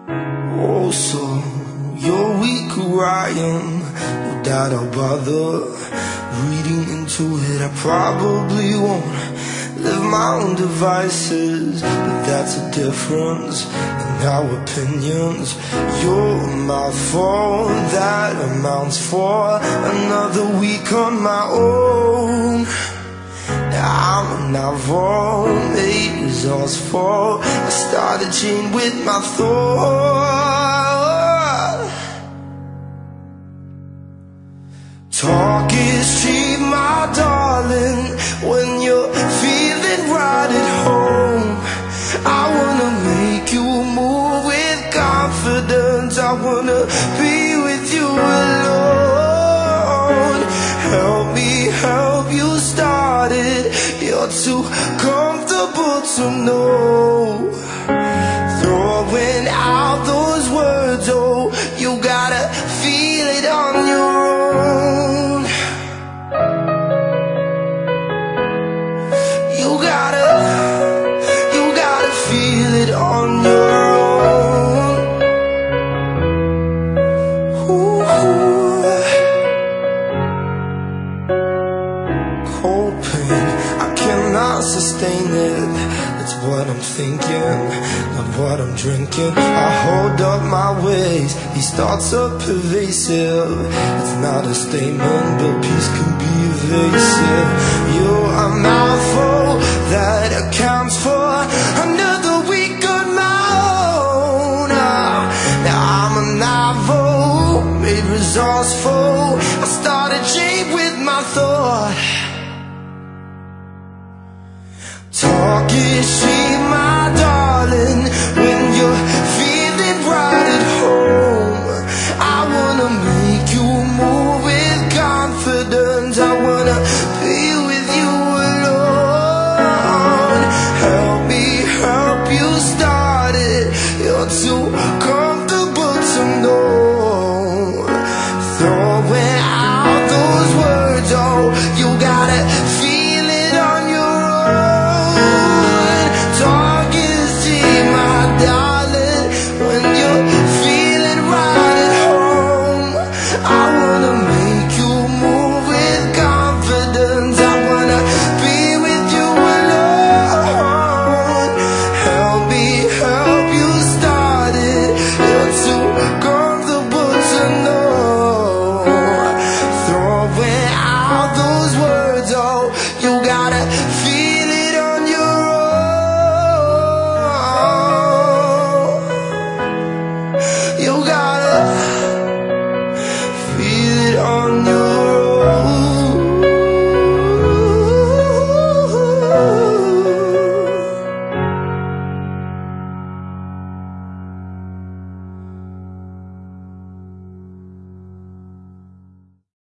Oh, so you're weak, Orion. No doubt I'll bother reading into it. I probably won't live my own devices, but that's a difference in our opinions. You're my fault, that amounts for another week on my own. I'm not wrong, it was all's fault. I started chained with my thought. Talk is cheap, my darling, when you're feeling right at home. I wanna make you move with confidence. I wanna be with you alone. Help me help you start it. You're too comfortable to know. Throwing out those words, oh, you gotta feel it on your own. You gotta feel it on your own. Ooh. Cold pain, I cannot sustain it. That's what I'm thinking, not what I'm drinking. I hold up my ways, these thoughts are pervasive. It's not a statement, but peace can be evasive. You're a mouthful that accounts for another week on my own. Now I'm a novel, made resourceful. I started chained with my thought. Talk is cheap, my darling, when you're feeling right at home. I wanna make you move with confidence. I wanna be with you alone. Help me help you start it. You're too